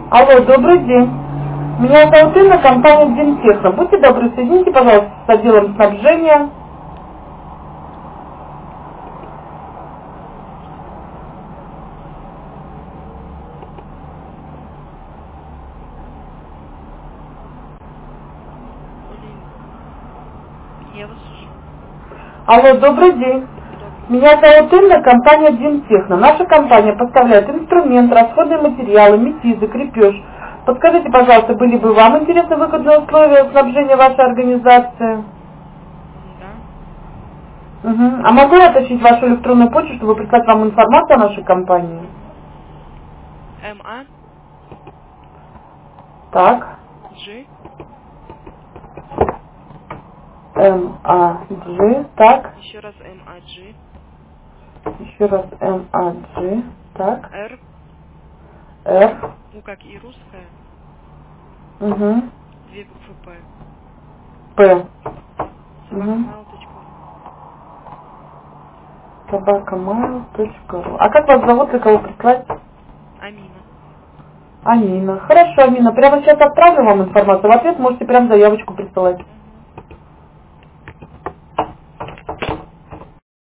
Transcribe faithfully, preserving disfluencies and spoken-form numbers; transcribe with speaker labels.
Speaker 1: Алло, добрый день. Меня зовут Инна, компания Димтехно. Будьте добры, соедините, пожалуйста, с отделом снабжения.
Speaker 2: Я вас слушаю.
Speaker 1: Алло, добрый день.
Speaker 2: Добрый.
Speaker 1: Меня зовут Инна, компания Димтехно. Наша компания поставляет инструмент, расходные материалы, метизы, крепеж. Подскажите, пожалуйста, были бы вам интересны выгодные условия снабжения вашей организации?
Speaker 2: Да.
Speaker 1: Угу. А могу я уточнить вашу электронную почту, чтобы прислать вам информацию о нашей компании?
Speaker 2: МА,
Speaker 1: Так.
Speaker 2: G,
Speaker 1: М А G. Так.
Speaker 2: еще раз МА, G,
Speaker 1: Еще раз М А G. Так.
Speaker 2: R,
Speaker 1: Р.
Speaker 2: ну как и русская,
Speaker 1: Угу.
Speaker 2: две буквы П,
Speaker 1: П.
Speaker 2: собака
Speaker 1: Угу.
Speaker 2: mail точка ру.
Speaker 1: собака точка mail точка ру. А как вас зовут и кого прислать?
Speaker 2: Амина.
Speaker 1: Амина. Хорошо, Амина. Прямо сейчас отправлю вам информацию. В ответ можете прям заявочку присылать.